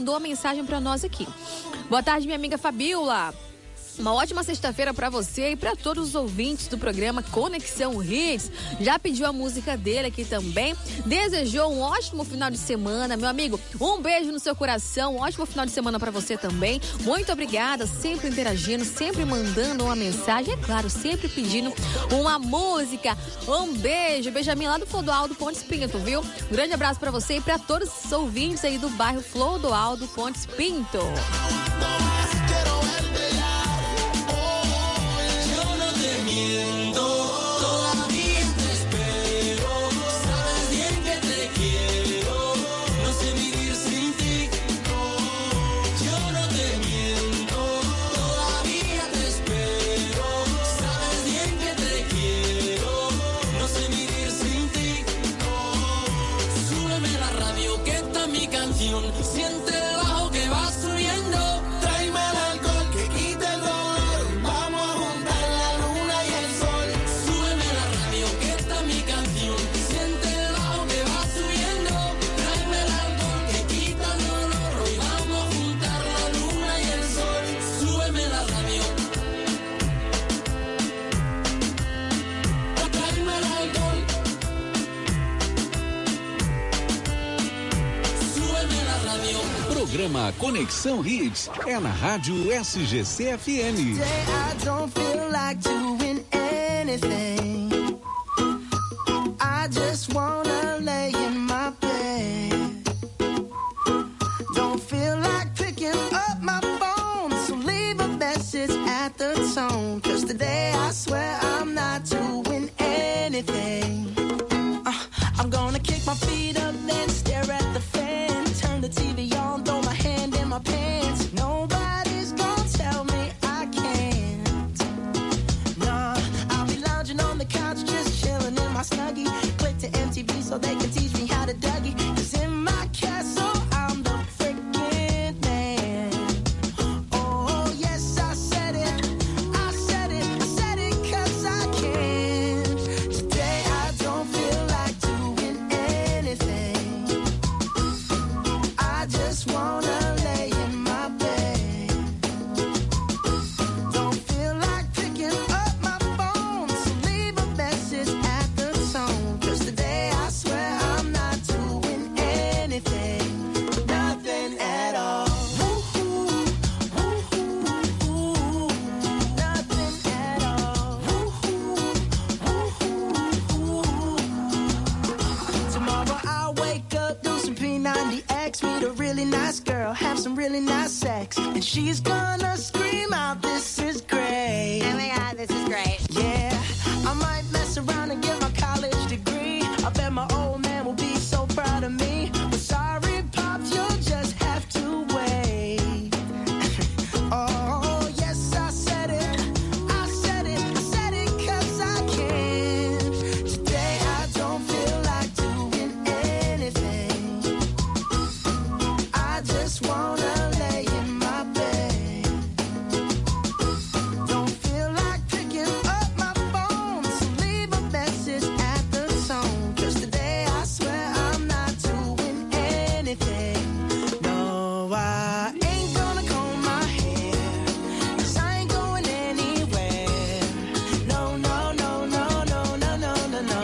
mandou uma mensagem para nós aqui. Boa tarde, minha amiga Fabiola. Uma ótima sexta-feira para você e para todos os ouvintes do programa Conexão Hits. Já pediu a música dele aqui também. Desejou um ótimo final de semana, meu amigo. Um beijo no seu coração. Um ótimo final de semana para você também. Muito obrigada, sempre interagindo, sempre mandando uma mensagem. É claro, sempre pedindo uma música. Um beijo. Benjamin lá do Flodoaldo Pontes Pinto, viu? Um grande abraço para você e para todos os ouvintes aí do bairro Flodoaldo Pontes Pinto. Todavía te espero, sabes bien que te quiero, no sé vivir sin ti. Yo no te miento, todavía te espero, sabes bien que te quiero, no sé vivir sin ti. Súbeme la radio que está mi canción, siente el bajo que va subiendo. Tráeme el alcohol que quita el dolor, vamos a juntar la luna y el sol. Súbeme la radio que está mi canción, siente el bajo que va subiendo. Tráeme el alcohol que quita el dolor, hoy vamos a juntar la luna y el sol. Súbeme la radio. Tráeme el alcohol. Súbeme la radio. Programa Conexão Hits é na rádio SGC FM. Today I don't feel like doing anything. I just wanna lay in my bed. Don't feel like picking up my phone, so leave a message at the tone. 'Cause today I swear I'm not doing anything. I'm gonna kick my feet up, then stare at the fan. Turn the TV on, throw my hand in my pants. Nobody's gonna tell me I can't. Nah, I'll be lounging on the couch, just chilling in my Snuggie. Click to MTV so they can teach me how to Dougie. 'Cause in my castle, I'm the freaking man. Oh, yes, I said it. I said it. I said it 'cause I can. Today I don't feel like doing anything. I just wanna lay in my bed. Don't feel like picking up my phone, so leave a message at the tone. 'Cause today I swear I'm not doing anything. Nothing at all. Woo-hoo, woo-hoo, woo-hoo. Nothing at all. Woo-hoo, woo-hoo, woo-hoo. Tomorrow I'll wake up, do some P90X, meet a really nice girl, have some really nice sex, and she's gonna scream out, "This is great." Oh my God, this is great. Yeah, I might mess around and get my college degree. I bet my old man will be so proud of me. But sorry, Pops, you'll just have to wait. Oh, yes, I said it. I said it. I said it 'cause I can. Today I don't feel like doing anything. I just wanna lay in my bed. Don't feel like picking up my phone, so leave a message at the tone. 'Cause today I swear I'm not doing anything. No, I ain't gonna comb my hair, 'cause I ain't going anywhere. No, no, no, no, no, no, no, no, no.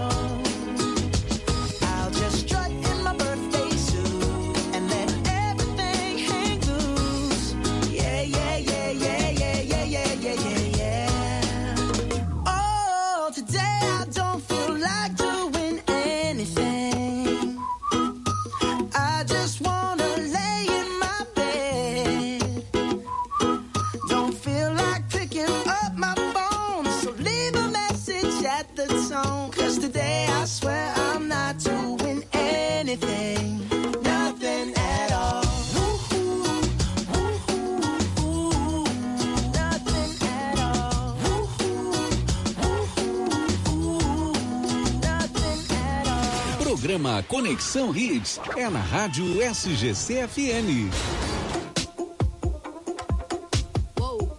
I'll just strut in my birthday suit and let everything hang loose. Yeah, yeah, yeah, yeah, yeah, yeah, yeah, yeah, yeah, yeah. Oh, today I don't feel like doing anything. I just wanna lay in my bed. Don't feel like picking up my phone, so leave a message at the tone. 'Cause today I swear I'm not doing anything. Nothing at all. Woo-hoo, woo-hoo, woo-hoo. Nothing at all. Woo-hoo, woo-hoo, woo-hoo. Nothing at all. Programa Conexão Hits é na rádio SGC FM. Uou.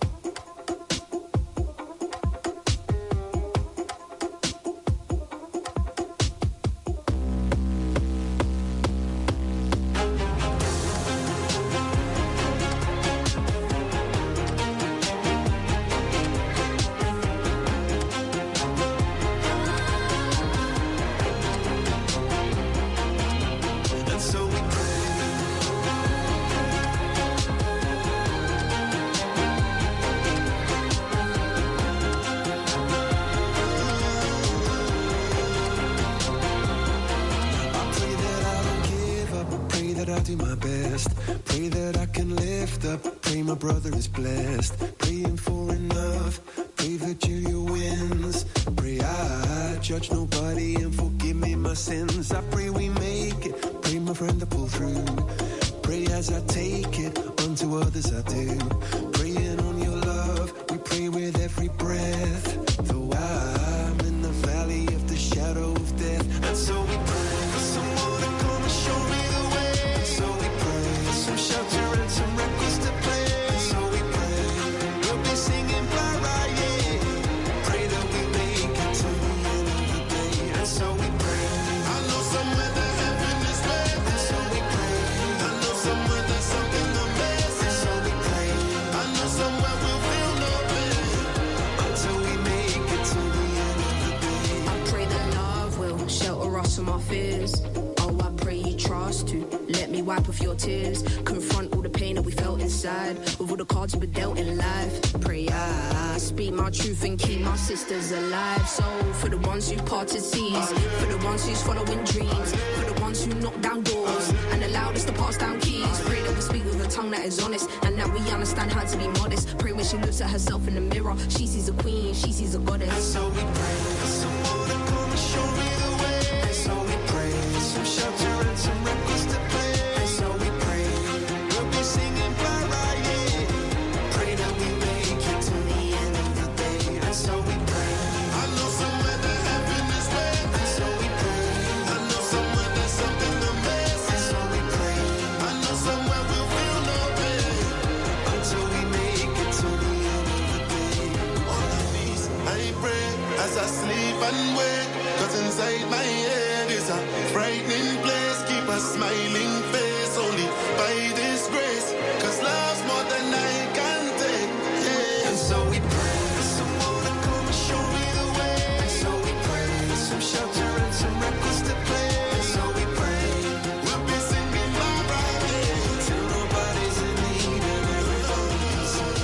my best. Pray that I can lift up. Pray my brother is blessed. Praying for enough. Pray that Julia wins. Pray I judge nobody and forgive me my sins. I pray we make it. Pray my friend to pull through. Pray as I take it. Unto others I do. Praying on your love. We pray with every breath. Though I'm in the valley of the shadow of death. And so we pray for someone to come and show me the way. And so we pray for some shelter and some records to play. And so we pray we'll be singing blah blah yeah. Pray that we make it to the end of the day. And so we pray. I know somewhere that heaven is waiting. And so we pray. I know somewhere there's something amazing. And so we pray. I know somewhere we'll feel no pain until we make it to the end of the day. I pray that love will shelter us from our fears. Oh, I pray you trust to let me wipe off your tears. Confront all the pain that we felt inside with all the cards we were dealt in life. Pray I speak my truth and keep my sisters alive. So for the ones who parted seas, for the ones who's following dreams, for the ones who knock down doors and allowed us to pass down keys. Pray that we speak with a tongue that is honest and that we understand how to be modest. Pray when she looks at herself in the mirror, she sees a queen, she sees a goddess. And so we pray for someone to come and show me the way. And so we pray some shelter and some records to play. And so we pray we'll be singing blah blah yeah. Pray that we make it to the end of the day. And so we pray. I know somewhere that heaven is waiting. And so we pray. I know somewhere there's something amazing. And so we pray. I know somewhere we'll feel no pain until we make it to the end of the day. On our knees I pray as I sleep and wake. 'Cause inside my head is a frightening place. Keep a smiling face only by this grace. 'Cause love's more than I can take. Yeah. And so we pray for someone to come and show me the way. And so we pray for some shelter and some records to play. And so we pray we'll be singing blah blah yeah. Till nobody's in need and everybody can sing.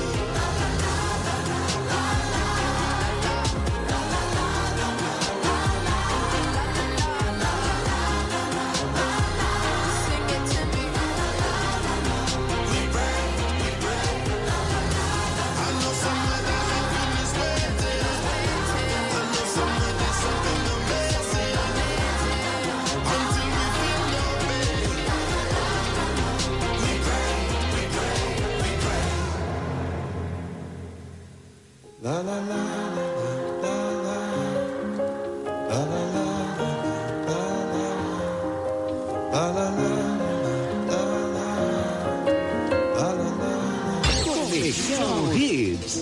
La la la la la la la la la la la la. Conexão Hits.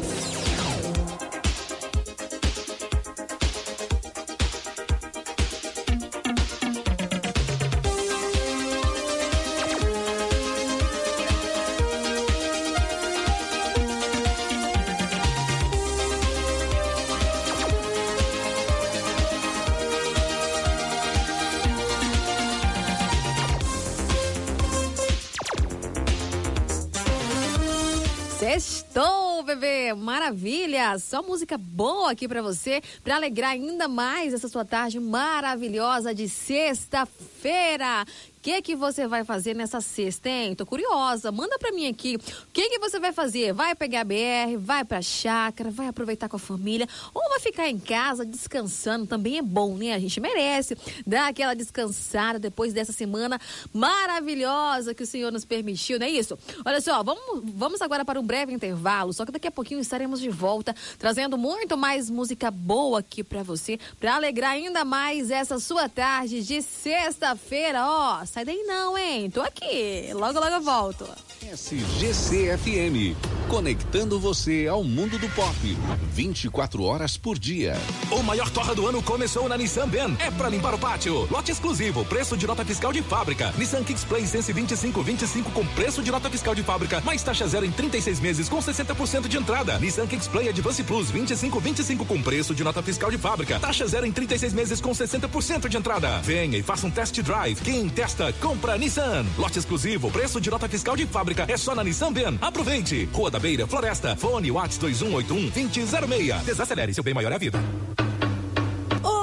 Sextou, bebê! Maravilha! Só música boa aqui pra você, pra alegrar ainda mais essa sua tarde maravilhosa de sexta-feira. O que você vai fazer nessa sexta, hein? Tô curiosa. Manda pra mim aqui. O que você vai fazer? Vai pegar a BR, vai pra chácara, vai aproveitar com a família ou vai ficar em casa descansando? Também é bom, né? A gente merece dar aquela descansada depois dessa semana maravilhosa que o Senhor nos permitiu, não é isso? Olha só, vamos agora para um breve intervalo, só que daqui a pouquinho estaremos de volta trazendo muito mais música boa aqui pra você, pra alegrar ainda mais essa sua tarde de sexta-feira, ó. Sai daí não, hein? Tô aqui. Logo, logo eu volto. SGC-FM, conectando você ao mundo do pop, 24 horas por dia. O maior torra do ano começou na Nissan Ben. É pra limpar o pátio. Lote exclusivo, preço de nota fiscal de fábrica. Nissan Kicks Play Sense 2525 com preço de nota fiscal de fábrica, mais taxa zero em 36 meses com 60% de entrada. Nissan Kicks Play Advance Plus 2525 com preço de nota fiscal de fábrica, taxa zero em 36 meses com 60% de entrada. Venha e faça um test drive. Quem testa, compra Nissan. Lote exclusivo, preço de nota fiscal de fábrica é só na Nissan Ben. Aproveite. Rua da Beira, Floresta. Fone WhatsApp 2181-2006. Desacelere, seu bem maior é a vida. Olá, gente.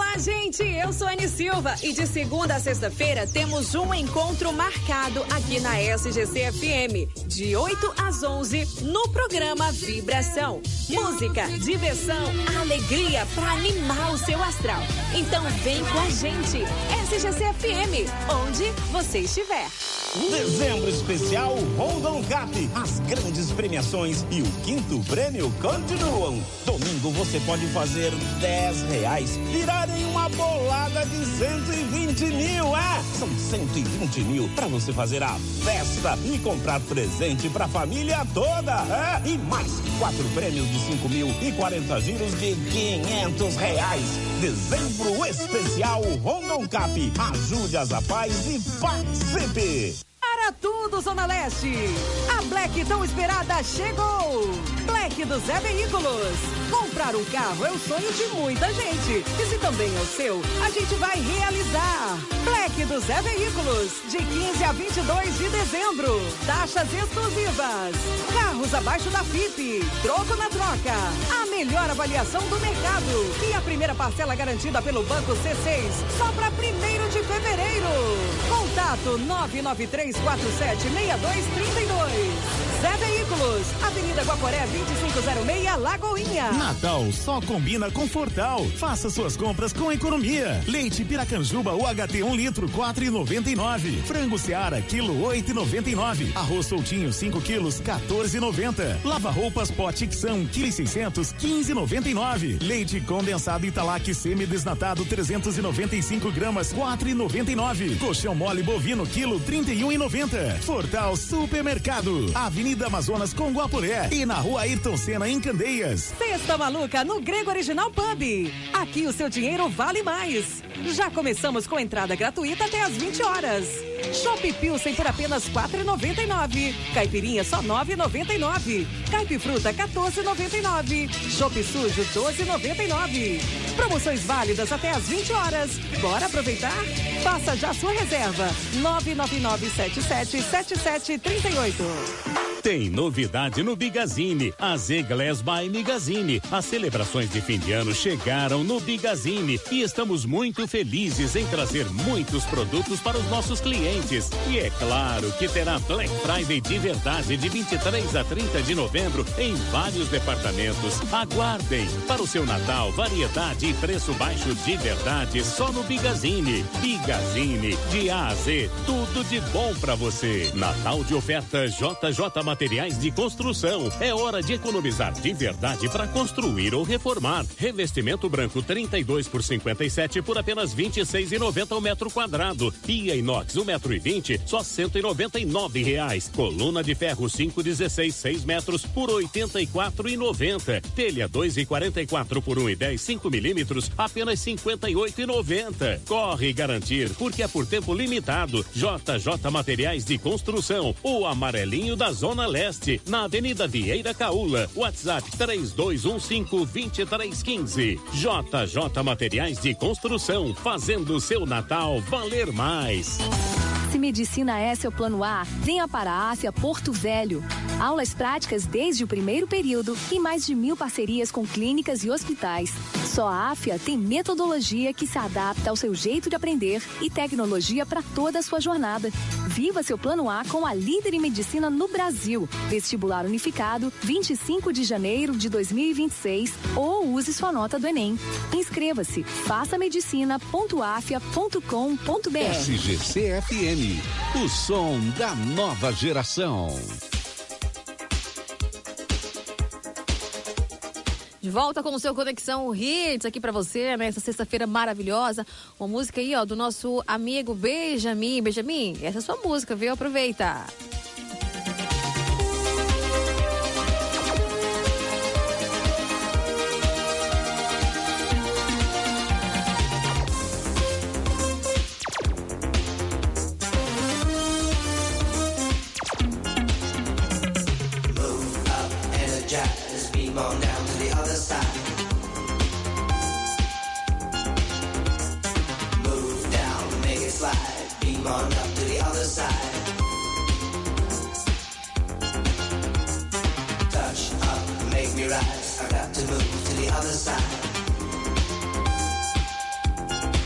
gente, eu sou a Anny Silva e de segunda a sexta-feira temos um encontro marcado aqui na SGC FM, de 8 às 11, no programa Vibração. Música, diversão, alegria para animar o seu astral. Então vem com a gente, SGC FM, onde você estiver. Dezembro especial Rondon Cap. As grandes premiações e o quinto prêmio continuam. Domingo você pode fazer R$10, virar em uma bolada de 120 mil. São 120 mil para você fazer a festa e comprar presente para a família toda. E mais 4 prêmios de 5 mil e 40 giros de R$500. Dezembro especial Rondon Cap. Ajude as rapazes e participe. Para tudo, Zona Leste. A Black tão esperada chegou. Black do Zé Veículos. Comprar um carro é o sonho de muita gente. E se também é o seu, a gente vai realizar. Black do Zé Veículos, de 15 a 22 de dezembro. Taxas exclusivas. Carros abaixo da FIP. Troco na troca. A melhor avaliação do mercado. E a primeira parcela garantida pelo Banco C6. Só para 1º de fevereiro. Contato 993476232. Zé Veículos, Avenida Guaporé 2506, Lagoinha. Natal só combina com Fortal. Faça suas compras com economia. Leite Piracanjuba UHT 1 litro, R$4,99. Frango Seara, quilo, R$8,99. Arroz soltinho, 5 quilos, R$14,90. Lava-roupas Pote Xão, quilo e 600, R$15,99. Leite condensado Italac semi-desnatado, 395 gramas, R$4,99. Colchão mole bovino, quilo, R$31,90. Fortal Supermercado, Avenida Amazonas com Guaporé e na Rua Ayrton Senna em Candeias. Sexta Maluca no Grego Original Pub. Aqui o seu dinheiro vale mais. Já começamos com entrada gratuita até às 20 horas. Chopp Pilsen por apenas R$4,99. Caipirinha só R$9,99. Caipifruta R$14,99. Chopp Sujo R$12,99. Promoções válidas até às 20 horas. Bora aproveitar? Faça já sua reserva. 999777738. Tem novidade no Bigazine, a Z-Glass by Migazine. As celebrações de fim de ano chegaram no Bigazine e estamos muito felizes em trazer muitos produtos para os nossos clientes. E é claro que terá Black Friday de verdade de 23 a 30 de novembro em vários departamentos. Aguardem! Para o seu Natal, variedade e preço baixo de verdade só no Bigazine. Bigazine, de A a Z, tudo de bom para você. Natal de oferta JJ Materiais de Construção. É hora de economizar de verdade para construir ou reformar. Revestimento branco 32 por 57 por apenas R$26,90 o metro quadrado. Pia inox 1,20 m, só R$199. Coluna de ferro 5,16 6 metros por R$84,90. Telha 2,44 por 1,10 5 milímetros, apenas R$58,90. Corre garantir, porque é por tempo limitado. JJ Materiais de Construção, o amarelinho da Zona Leste, na Avenida Vieira Caula. WhatsApp 3215-2315. JJ Materiais de Construção, fazendo seu Natal valer mais. Se Medicina é seu plano A, venha para a AFIA Porto Velho. Aulas práticas desde o primeiro período e mais de 1000 parcerias com clínicas e hospitais. Só a AFIA tem metodologia que se adapta ao seu jeito de aprender e tecnologia para toda a sua jornada. Viva seu plano A com a líder em medicina no Brasil. Vestibular unificado, 25 de janeiro de 2026, ou use sua nota do Enem. Inscreva-se, façamedicina.afia.com.br. SGC-FM, o som da nova geração. De volta com o seu Conexão Hits aqui pra você, nessa sexta-feira maravilhosa. Uma música aí, ó, do nosso amigo Benjamin. Benjamin, essa é a sua música, viu? Aproveita. On down to the other side. Move down, make it slide. Beam on up to the other side. Touch up, make me rise. I got to move to the other side.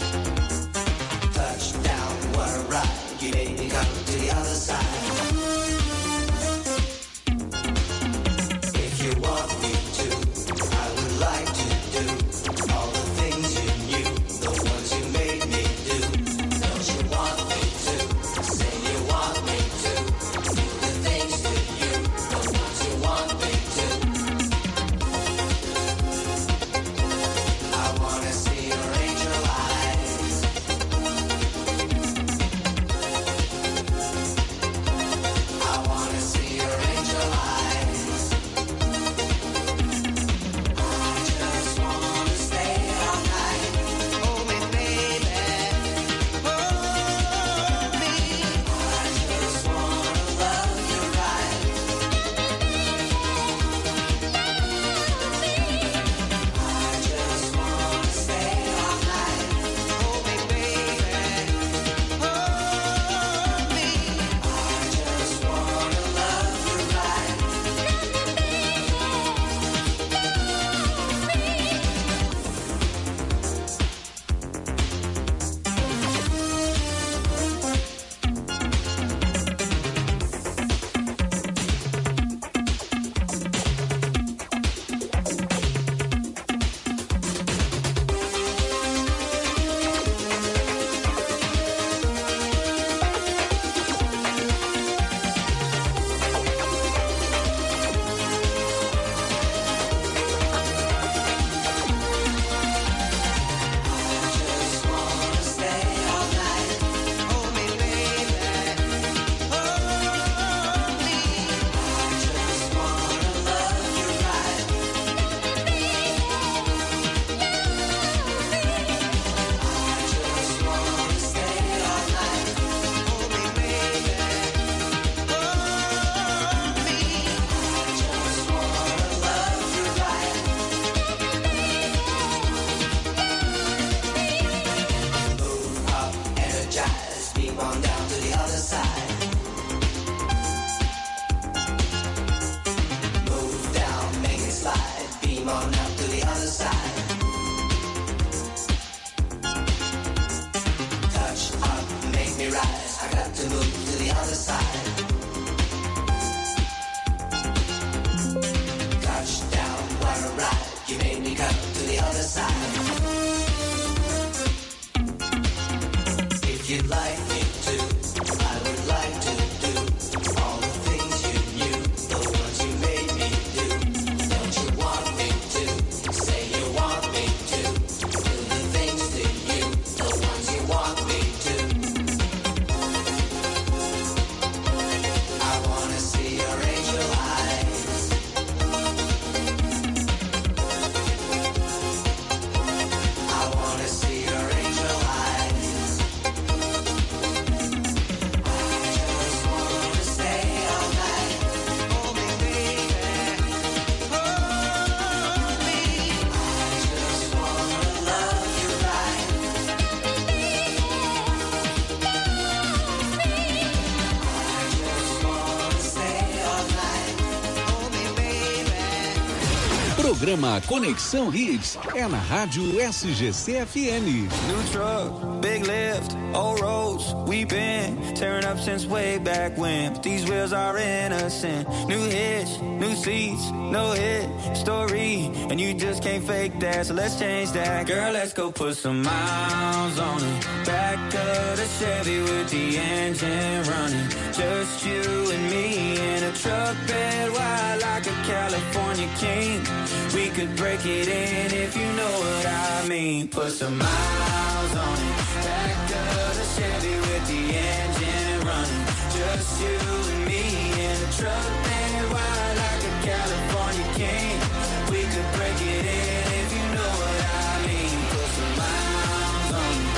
Programa Conexão Hits é na Rádio SGC FM. New truck, big lift, old roads. We've been tearing up since way back when. But these wheels are innocent. New hitch, new seats, no hit story. And you just can't fake that, so let's change that. Girl, let's go put some miles on it. Back of the Chevy with the engine running. Just you and me in a truck bed wide like a California king. We could break it in if you know what I mean. Put some miles on it. Back of the Chevy with the engine running. Just you and me in a truck bed wide like a California king. We could break it in if you know what I mean. Put some miles on it.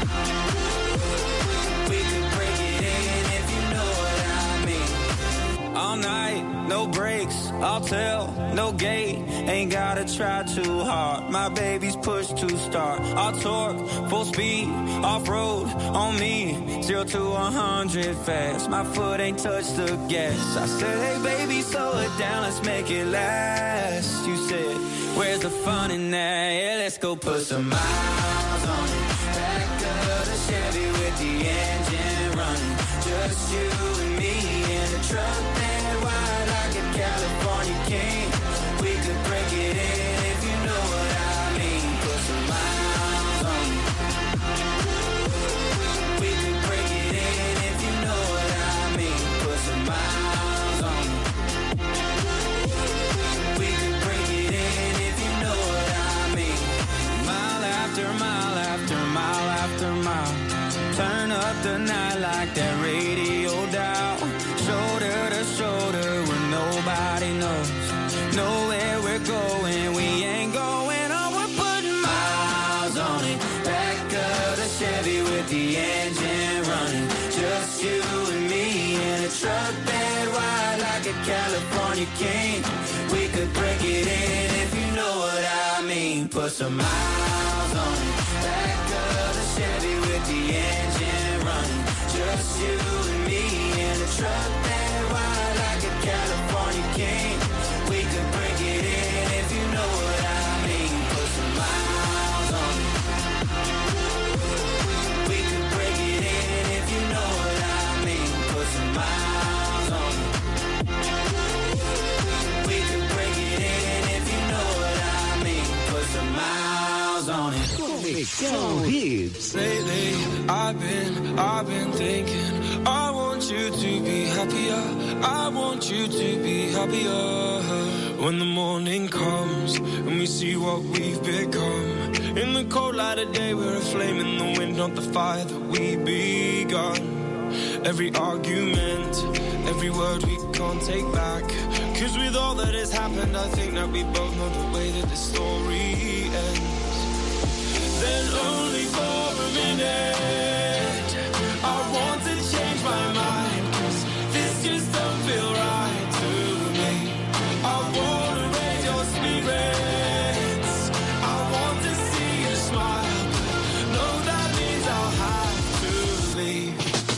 We could break it in if you know what I mean. All night, no breaks, I'll tell, no gate. Ain't gotta try too hard. My baby's push to start. I'll torque, full speed, off-road on me. 0 to 100 fast. My foot ain't touched the gas. I said, hey baby, slow it down, let's make it last. You said, where's the fun in that? Yeah, let's go put some miles on it. Back of the Chevy with the engine running. Just you and me in the truck bed wide like a California king. We could break it in if you know what I mean. Put some miles on it. We could break it in if you know what I mean. Put some miles on it. We could break it in if you know what I mean. Mile after mile after mile after mile. Turn up the night like that radio dial. Shoulder to shoulder where nobody knows. Know where we're going, we ain't going on. We're putting miles on it. Back of the Chevy with the engine running. Just you and me in a truck bed wide like a California king. We could break it in if you know what I mean. Put some miles on it. Back of the Chevy with the engine running. Just you and me in a truck bed wide like a California king. We could break it in if you know what I mean. Put some miles on it. We could break it in if you know what I mean. Put some miles on it. We could break it in if you know what I mean. Put some miles on it. Conexão Hits. Lately, I've been thinking, I want you to be happier. I want you to be happier. When the morning comes and we see what we've become. In the cold light of day, we're a flame in the wind, not the fire that we begun. Every argument, every word we can't take back. Cause with all that has happened, I think that we both know the way that the story ends. Then only for a minute I want to change my mind. Cause this just don't feel right to me. I wanna raise your spirits. I want to see you smile. No, that means I'll have to leave.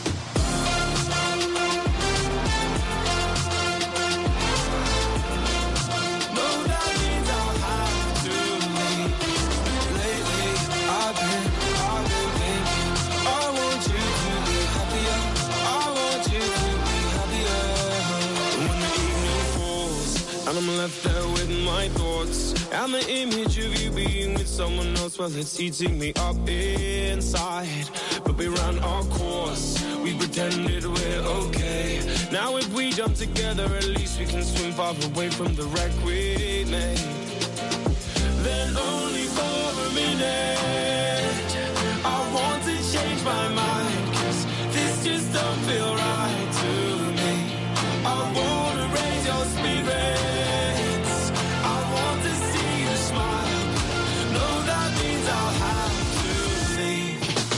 No, that means I'll have to leave. Lately, I've been thinking, I want you to be happier. I want you to be happier. When the evening falls and I'm left there with my thoughts and the image of you being with someone else, well, it's eating me up inside. But we ran our course, we pretended we're okay. Now if we jump together, at least we can swim far away from the wreck we made. Then only for a minute I want to change my mind. Cause this just don't feel right to me. I wanna raise your spirits. I want to see you smile. No, that means I'll have to leave.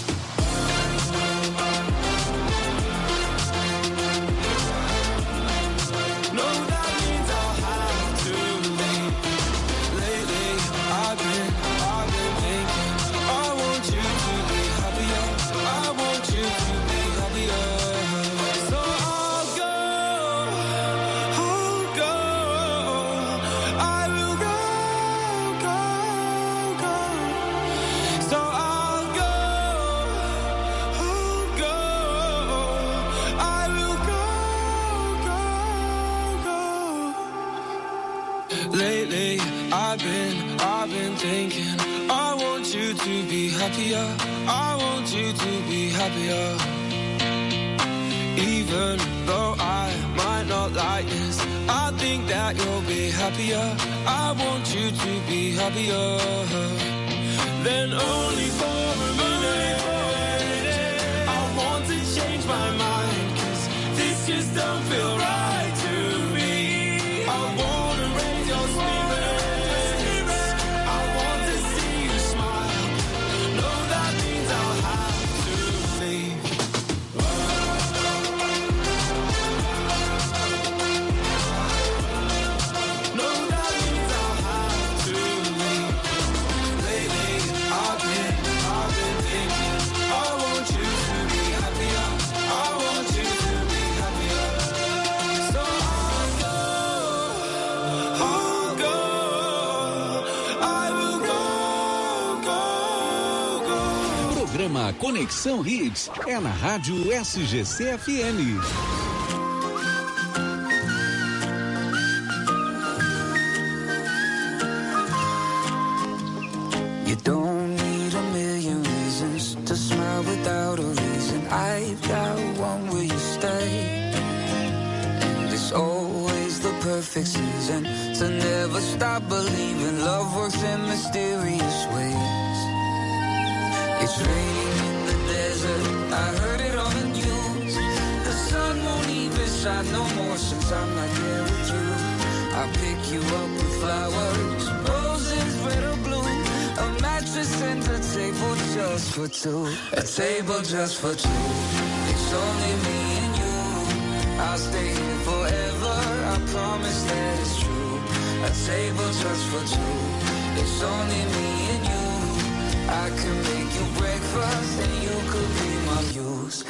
No, that means I'll have to leave. Lately, I've been thinking, I want you to be happier. I want Lately, I've been thinking, I want you to be happier. I want you to be happier. Even though I might not like this, I think that you'll be happier. I want you to be happier. Then only for a minute, I want to change my mind, 'cause this just don't feel right to me. I wanna raise your spirits, I want to see you smile. No, that means I'll have to leave. No, that means I'll have to leave. Lately, I've been thinking, I want you to be happier. I want you to be happier. So I'll go, I will go. Programa Conexão Hits é na Rádio SGC FM. You don't need a million reasons to smile without a reason. I've got one where you stay, and it's always the perfect season to never stop believing. Love works in mysterious ways. It's raining in the desert, I heard it on the news. The sun won't even shine no more since I'm not there with you. I pick you up with flowers, roses red or blue, a mattress and a table just for two. A table just for two. It's only me and you. I'll stay here forever, I promise that it's true. A table just for two. It's only me and you. I can make you breakfast and you could be my muse.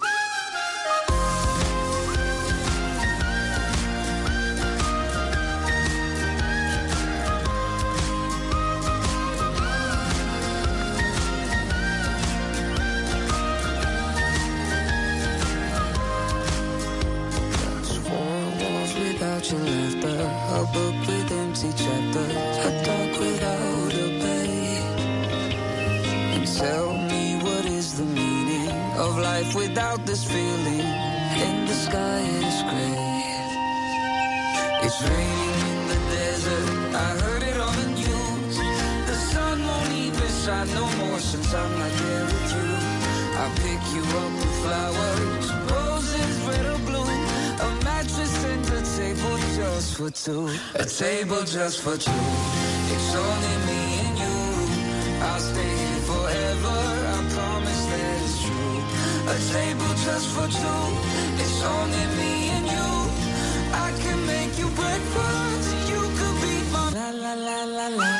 Your laughter, a book with empty chapters, a dark without a page. And tell me, what is the meaning of life without this feeling? And the sky is gray. It's raining in the desert, I heard it on the news. The sun won't even shine no more since I'm not there with you. I pick you up with flowers, roses red or blue, a mattress and a table just for two. A table just for two. It's only me and you. I'll stay here forever, I promise that it's true. A table just for two. It's only me and you. I can make you breakfast, you could be my la la la la la.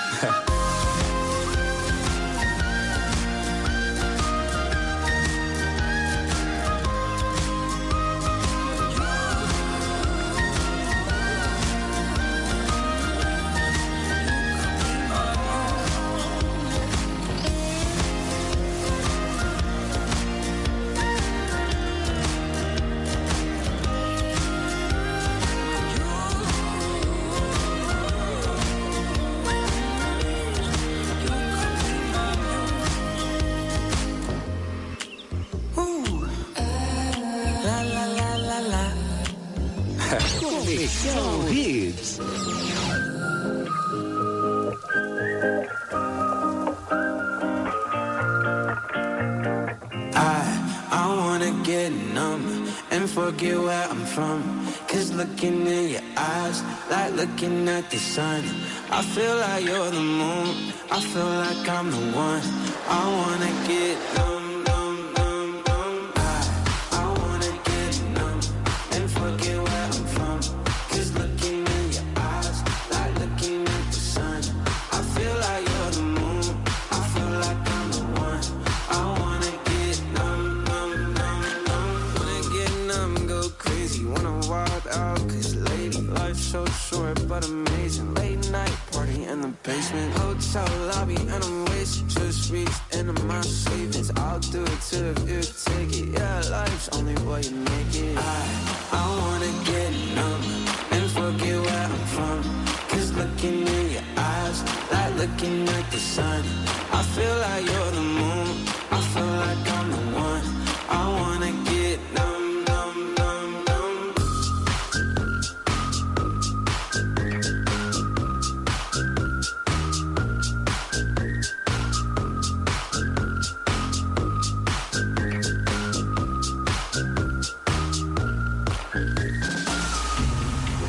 Conexão Hits. I wanna get numb and forget where I'm from. 'Cause looking in your eyes, like looking at the sun. I feel like you're the moon, I feel like I'm the one. I wanna get numb. But amazing, late night party in the basement, hotel lobby, and I'm wasted. Just reached into my savings. I'll do it too if you take it. Yeah, life's only what you make it. I wanna get numb and forget where I'm from.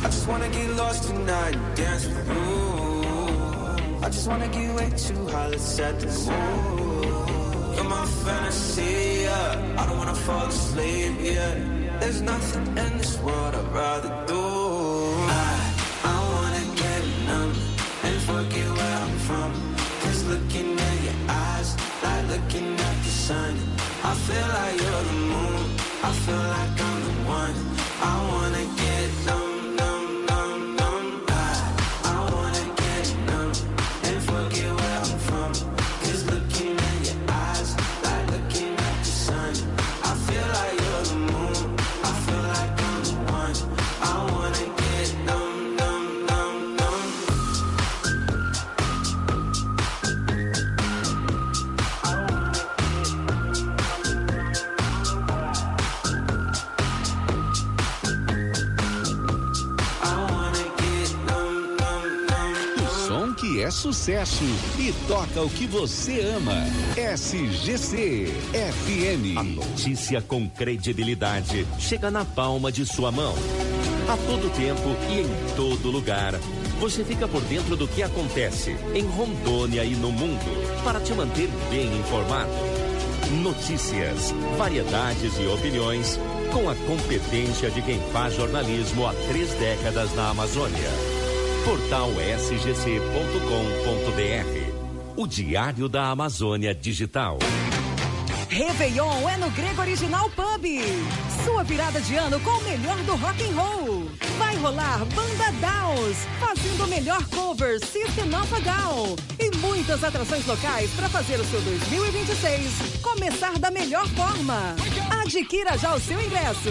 I just wanna get lost tonight and dance with you. I just wanna get way too high, let's set the mood. You're my fantasy, yeah. I don't wanna fall asleep, yeah. There's nothing in this world I'd rather do. I wanna get numb and forget where I'm from. Just looking at your eyes, like looking at the sun. I feel like you're the moon, I feel like I'm the one. I wanna get numb, numb, numb, numb. I wanna get numb and forget where I'm from. Just looking at your eyes, like looking at the sun. I feel like you're the moon, I feel like I'm the one. I wanna get numb, numb, numb, numb. O som que é sucesso e toca o que você ama. SGC FM. A notícia com credibilidade chega na palma de sua mão. A todo tempo e em todo lugar. Você fica por dentro do que acontece em Rondônia e no mundo para te manter bem informado. Notícias, variedades e opiniões com a competência de quem faz jornalismo há 3 décadas na Amazônia. Portal sgc.com.br. O Diário da Amazônia Digital. Réveillon é no Grego Original Pub. Sua virada de ano com o melhor do rock and roll. Vai rolar Banda Downs, fazendo o melhor cover System of a Down. E muitas atrações locais para fazer o seu 2026 começar da melhor forma. Adquira já o seu ingresso.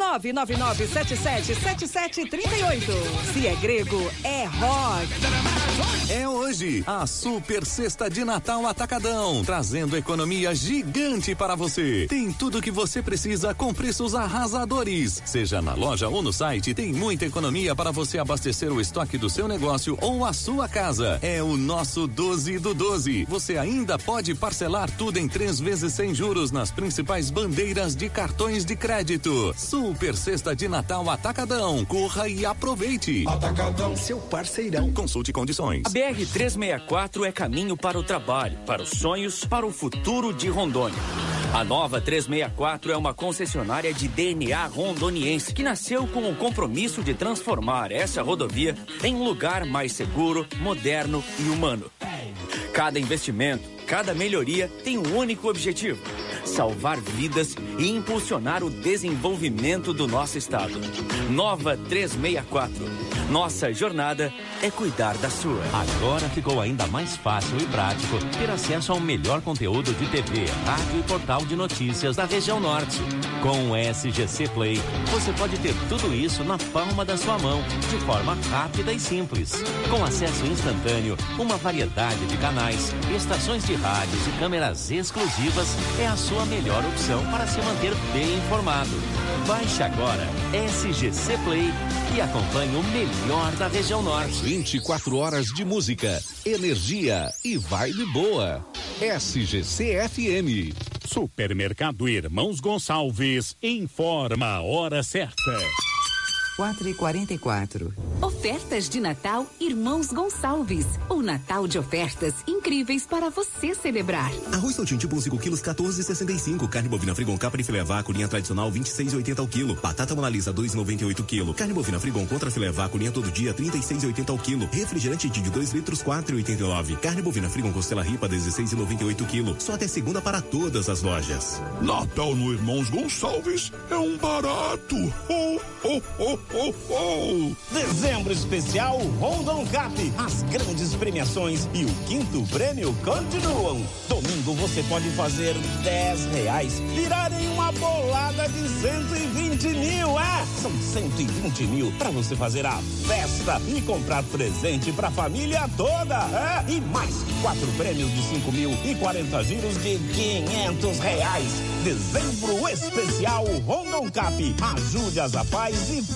999-777738. Se é grego, é rock. É hoje a Super Sexta de Natal Atacadão, trazendo economia gigante para você. Tem tudo o que você precisa com preços arrasadores. Seja na loja ou no site, tem muita economia para você abastecer o estoque do seu negócio ou a sua casa. É o nosso 12 do 12. Você ainda pode parcelar tudo em 3 vezes sem juros nas principais bandeiras de cartões de crédito. Super Sexta de Natal Atacadão. Corra e aproveite. Atacadão, seu parceirão. Consulte condições. A BR-364 é caminho para o trabalho, para os sonhos, para o futuro de Rondônia. A nova 364 é uma concessionária de DNA rondoniense que nasceu com o compromisso de transformar essa rodovia em um lugar mais seguro, moderno e humano. Cada investimento, cada melhoria tem um único objetivo: salvar vidas e impulsionar o desenvolvimento do nosso estado. Nova 364. Nossa jornada é cuidar da sua. Agora ficou ainda mais fácil e prático ter acesso ao melhor conteúdo de TV, rádio e portal de notícias da região norte. Com o SGC Play, você pode ter tudo isso na palma da sua mão, de forma rápida e simples. Com acesso instantâneo, uma variedade de canais, estações de rádios e câmeras exclusivas, é a sua melhor opção para se manter bem informado. Baixe agora SGC Play e acompanhe o melhor da região norte. 24 horas de música, energia e vibe boa. SGC FM. Supermercado Irmãos Gonçalves informa a hora certa. 4h44. Ofertas de Natal Irmãos Gonçalves. O Natal de ofertas incríveis para você celebrar. Arroz Saltinho tipo 5 quilos, 14,65. Carne bovina Frigon Capra e filé vácuo, linha tradicional, 26,80 ao quilo. Batata Mona Lisa, 2,98 quilo. Carne bovina Frigon contra filé vácuo, linha todo dia, 36,80 ao quilo. Refrigerante de 2 litros, 4,89. Carne bovina Frigon Costela Ripa, 16,98 quilo. Só até segunda para todas as lojas. Natal no Irmãos Gonçalves é um barato. Oh, oh, oh, oh, oh. Dezembro especial Rondon Cap. As grandes premiações e o 5º prêmio continuam. Domingo você pode fazer R$10 virar em uma bolada de 120 mil. São 120 mil para você fazer a festa e comprar presente para a família toda. E mais 4 prêmios de 5 mil e 40 giros de R$500. Dezembro especial Rondon Cap. Ajude as rapazes e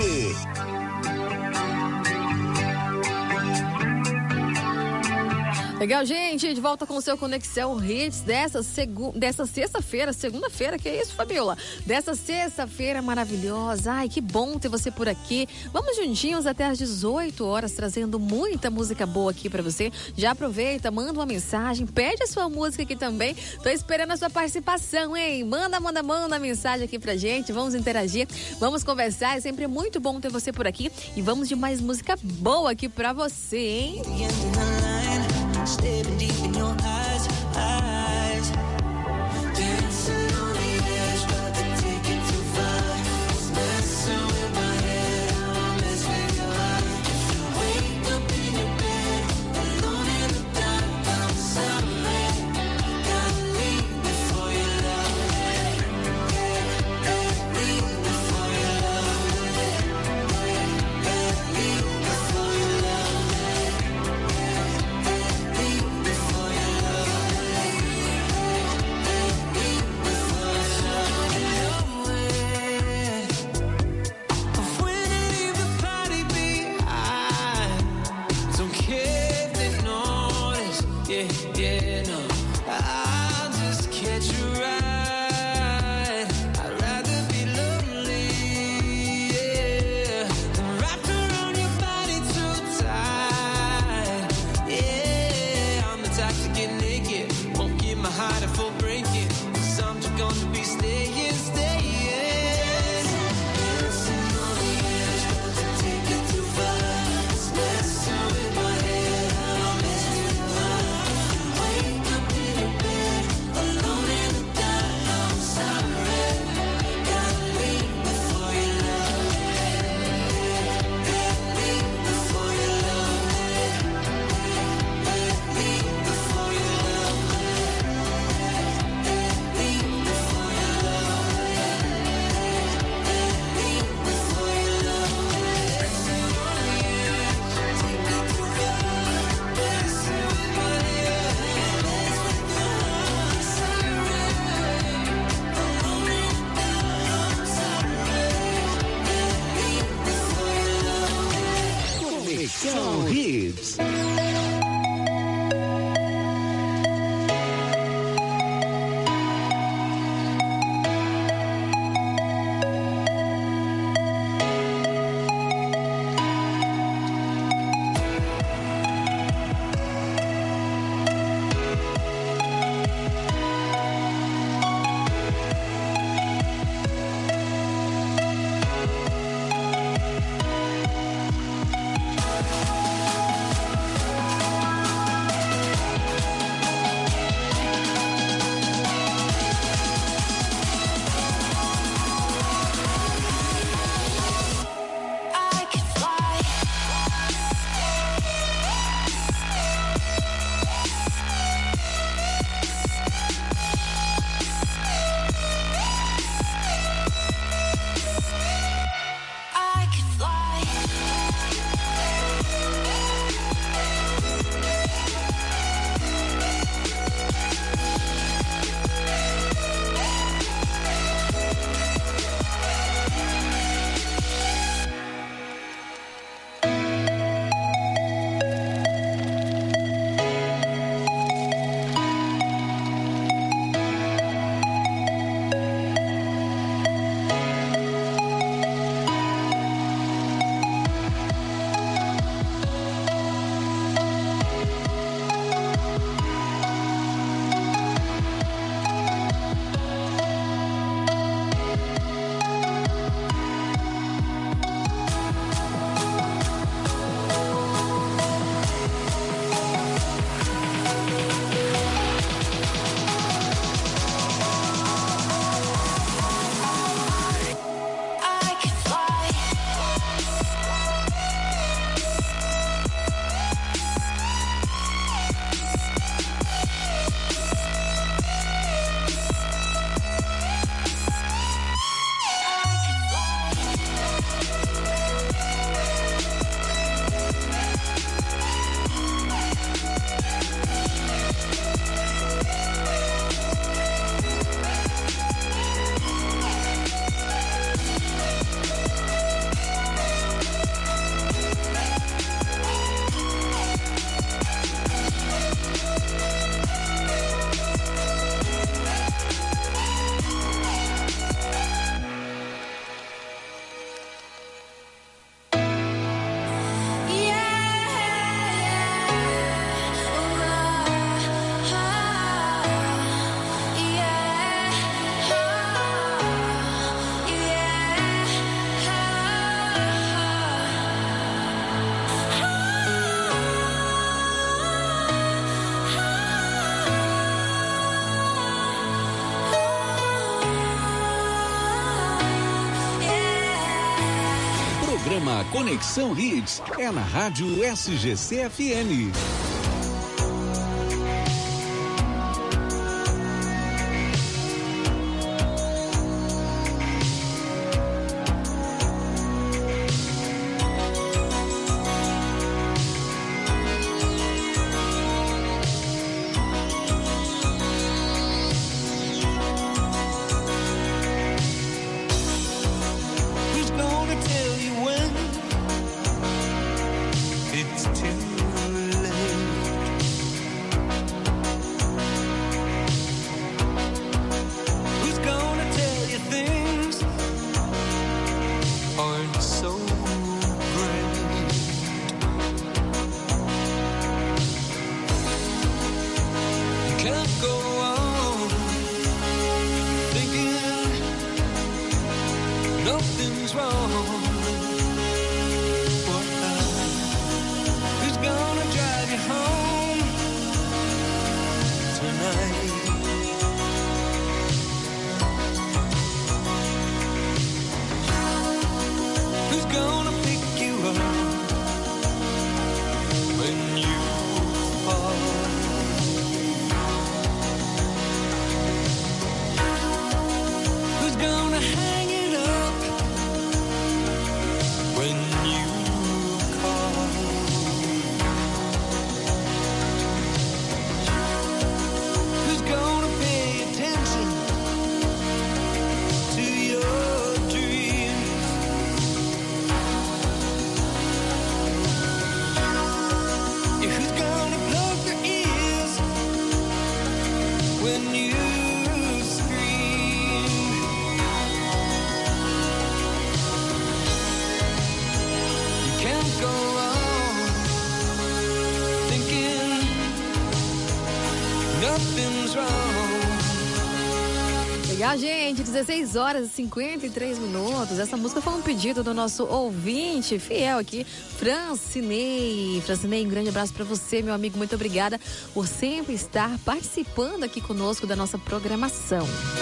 participe. Legal, gente, de volta com o seu Conexão Hits dessa sexta-feira, segunda-feira, que é isso, Fabiola? Dessa sexta-feira maravilhosa. Ai, que bom ter você por aqui. Vamos juntinhos até às 18 horas, trazendo muita música boa aqui pra você. Já aproveita, manda uma mensagem, pede a sua música aqui também. Tô esperando a sua participação, hein? Manda a mensagem aqui pra gente, vamos interagir, vamos conversar. É sempre muito bom ter você por aqui e vamos de mais música boa aqui pra você, hein? Staring deep in your eyes, dancing on the edge, about to take it too far. It's messing with my head, I'll mess with your heart. Wake up in your bed, alone in the dark, I'm sorry. Gotta leave before you love me. Leave before you love me. Leave before you love me. Yeah, no, I'll just catch you right. I'd rather be lonely, yeah, than wrapped around your body too tight. Yeah, I'm the type to get naked, won't give my heart a full breaking, 'cause I'm just gonna be staying. Dancing on the edge, about to take it too far. It's messing with my head, I'll mess with your heart. Wake up in your bed, alone in the dark, I'm sorry. Gotta leave before you love me. Leave before you love me. Leave before you love me. Leave before you love me. Leave before you love me. Dancing on the edge, take it too far. Dancing with my head, mess with your heart. Sorry, alone in the dark, I'm sorry. Leave before you love me. Conexão Hits. programa Conexão Hits é na Rádio SGC FM. Legal, gente, 16 horas e 53 minutos. Essa música foi um pedido do nosso ouvinte fiel aqui, Francinei. Francinei, um grande abraço para você, meu amigo. Muito obrigada por sempre estar participando aqui conosco da nossa programação.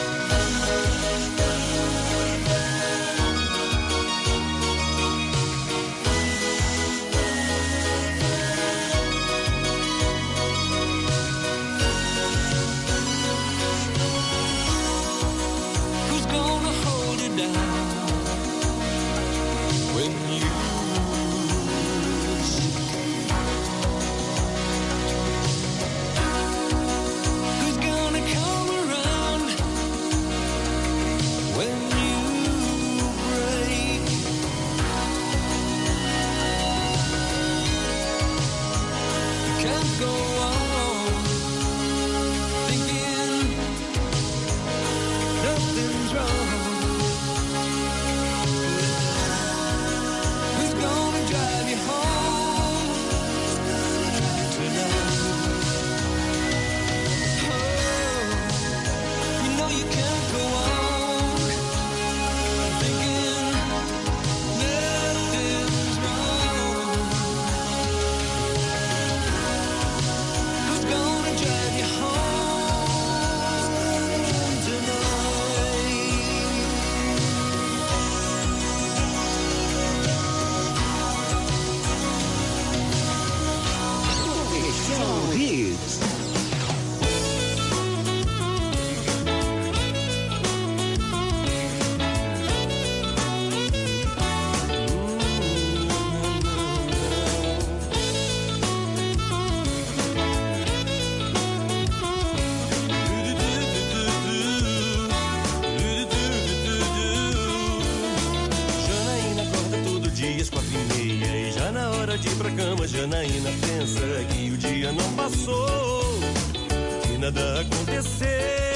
Janaína pensa que o dia não passou, que nada aconteceu.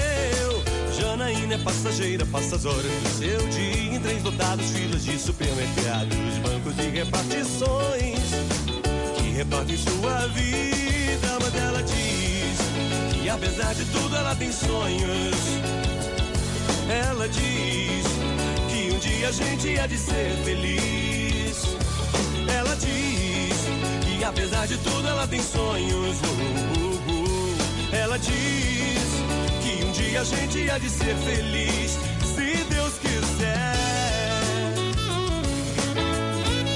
Janaína é passageira, passa as horas do seu dia em trens lotados, filas de supermercados, bancos e repartições que repartem sua vida. Mas ela diz que apesar de tudo ela tem sonhos. Ela diz que um dia a gente há de ser feliz. Ela diz que apesar de tudo ela tem sonhos. Ela diz que um dia a gente há de ser feliz, se Deus quiser.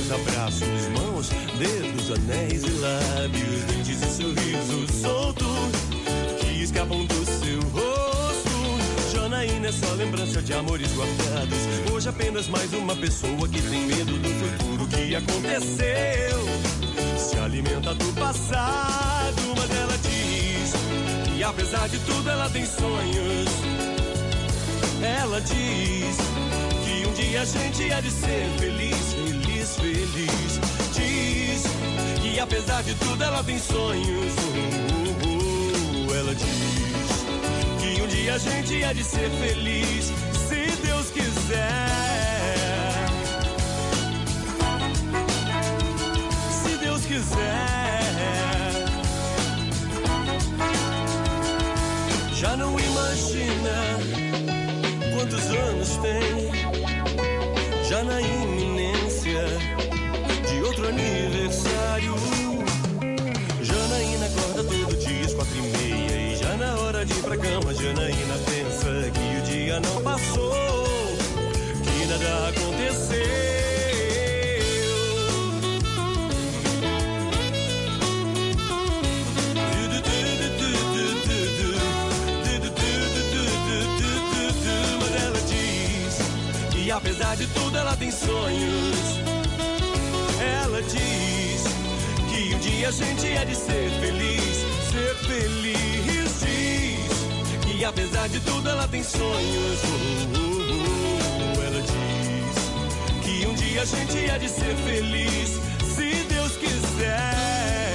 beijos, abraços, mãos, dedos, anéis e lábios, dentes e sorrisos soltos que escapam do seu rosto. Janaína é só lembrança de amores guardados. Hoje apenas mais uma pessoa que tem medo do futuro que aconteceu. Se alimenta do passado, mas ela diz que apesar de tudo ela tem sonhos. Ela diz que um dia a gente há de ser feliz, feliz, feliz. Diz que apesar de tudo ela tem sonhos. Ela diz que um dia a gente há de ser feliz, se Deus quiser. Se Deus quiser. Já não imagina quantos anos tem, já na iminência de outro aniversário. Janaína acorda todo dia às 4:30 e já na hora de ir pra cama, Janaína pensa que o dia não passou, que nada aconteceu. E apesar de tudo ela tem sonhos. Ela diz que um dia a gente é de ser feliz, ser feliz. Diz que apesar de tudo ela tem sonhos. Ela diz que um dia a gente é de ser feliz, se Deus quiser.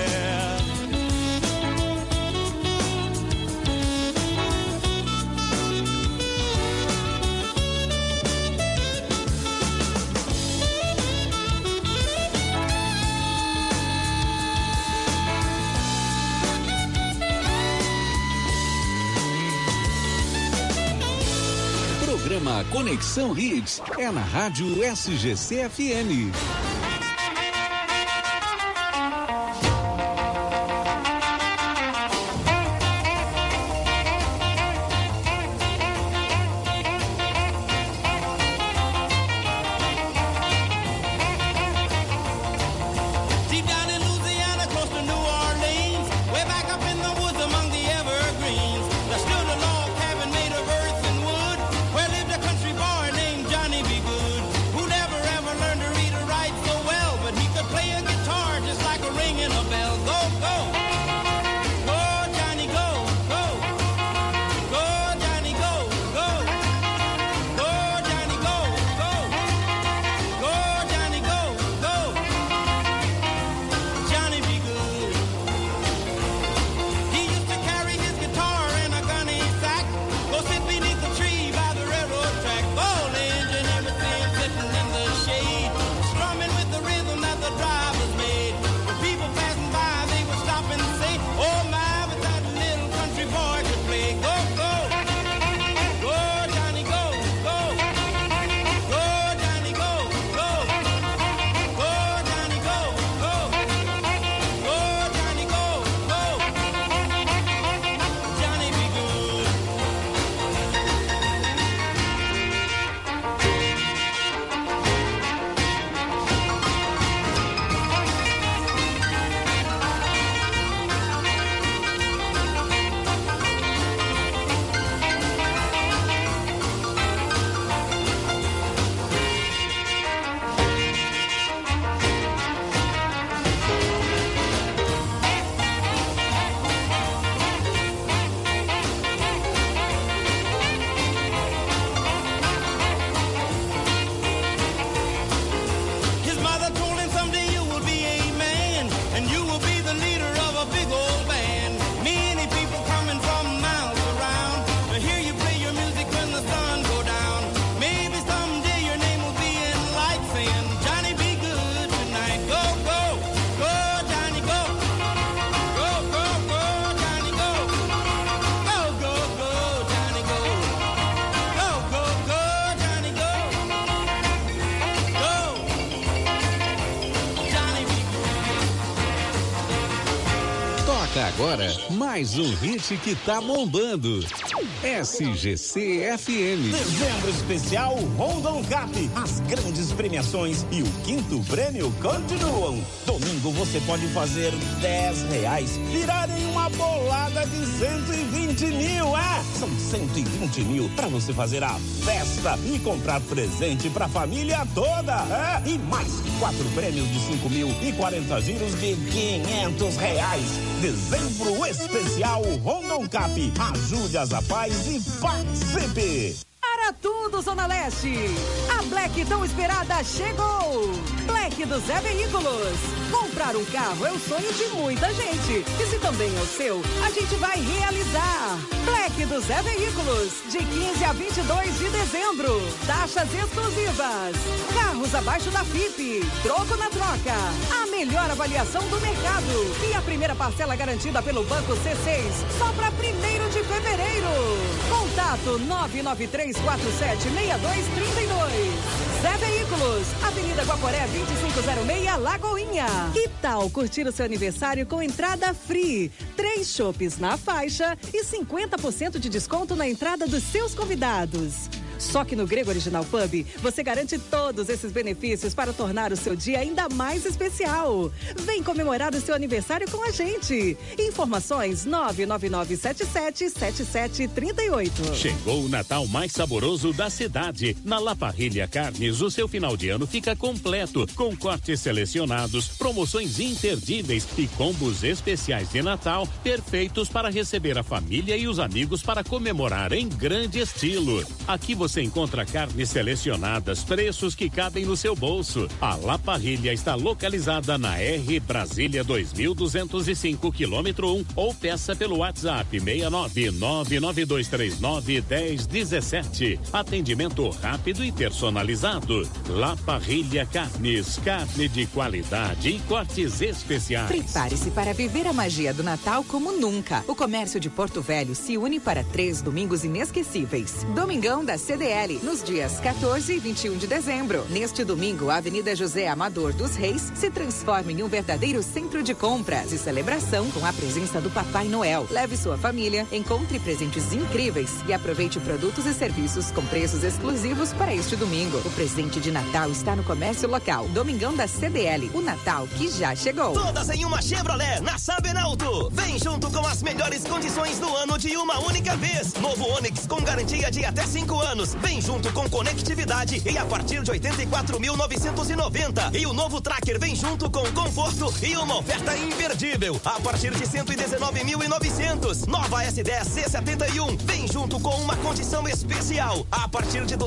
Programa Conexão Hits é na Rádio SGC FM. Deep down in Louisiana, close to New Orleans, way back up in the woods among the evergreens, there stood a log cabin made of earth and wood, where lived a country boy named Johnny B. Good, who never ever learned to read or write, so agora, mais um hit que tá bombando. SGC FM. Dezembro especial Rondon Cap. As grandes premiações e o quinto prêmio continuam. Domingo você pode fazer R$10 virar em uma bolada de 120 mil. São 120 mil para você fazer a festa e comprar presente para a família toda. E mais 4 prêmios de 5 mil e 40 giros de R$500. Dezembro especial Rondon Cap. Ajude as rapazes e participe. Para tudo, Zona Leste. A Black tão esperada chegou. Black do Zé Veículos. Comprar um carro é o sonho de muita gente. E se também é o seu, a gente vai realizar. Black do Zé Veículos. De 15 a 22 de dezembro. Taxas exclusivas. Carros abaixo da FIP. Troco na troca. A melhor avaliação do mercado. E a primeira parcela garantida pelo Banco C6. Só para 1º de fevereiro. Contato 993476232. Zé Veículos, Avenida Guaporé 2506, Lagoinha. Que tal curtir o seu aniversário com entrada free? 3 chopes na faixa e 50% de desconto na entrada dos seus convidados. Só que no Grego Original Pub, você garante todos esses benefícios para tornar o seu dia ainda mais especial. Vem comemorar o seu aniversário com a gente. Informações 999777738. Chegou o Natal mais saboroso da cidade. Na La Parrilla Carnes, o seu final de ano fica completo, com cortes selecionados, promoções imperdíveis e combos especiais de Natal, perfeitos para receber a família e os amigos para comemorar em grande estilo. Aqui você encontra carnes selecionadas, preços que cabem no seu bolso. A La Parrilla está localizada na R Brasília 2205, quilômetro 1, ou peça pelo WhatsApp 69992391017. Atendimento rápido e personalizado. La Parrilla Carnes, carne de qualidade e cortes especiais. Prepare-se para viver a magia do Natal como nunca. O comércio de Porto Velho se une para 3 domingos inesquecíveis. Domingão da CDL, nos dias 14 e 21 de dezembro. Neste domingo, a Avenida José Amador dos Reis se transforma em um verdadeiro centro de compras e celebração com a presença do Papai Noel. Leve sua família, encontre presentes incríveis e aproveite produtos e serviços com preços exclusivos para este domingo. O presente de Natal está no comércio local. Domingão da CDL, o Natal que já chegou. Todas em uma Chevrolet na Sabenauto. Vem junto com as melhores condições do ano de uma única vez. Novo Onix com garantia de até 5 anos. Vem junto com conectividade e a partir de 84.990. E o novo Tracker vem junto com conforto e uma oferta imperdível a partir de 119.900. Nova S10 C71 vem junto com uma condição especial a partir de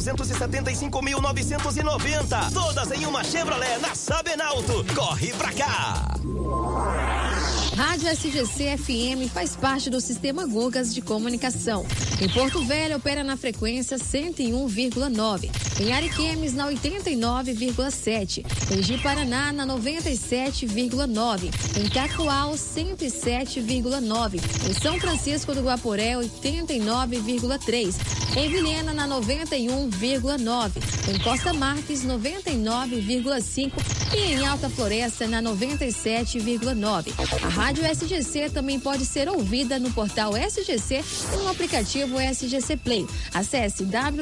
275.990. Todas em uma Chevrolet na Sabenauto. Corre pra cá! Rádio SGC FM faz parte do Sistema Gugas de Comunicação. Em Porto Velho, opera na frequência 101,9. Em Ariquemes, na 89,7. Em Ji-Paraná, na 97,9. Em Cacoal, 107,9. Em São Francisco do Guaporé, 89,3. Em Vilhena, na 91,9. Em Costa Marques, 99,5. E em Alta Floresta, na 97,9. A Rádio SGC também pode ser ouvida no portal SGC e no aplicativo SGC Play. Acesse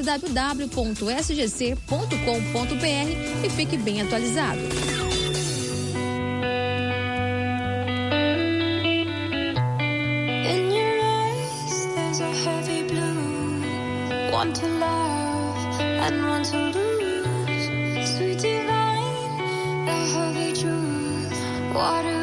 www.sgc.com.br e fique bem atualizado. In your eyes, there's a heavy blue. One to love and one to lose. Sweet divine, the heavy truth. Water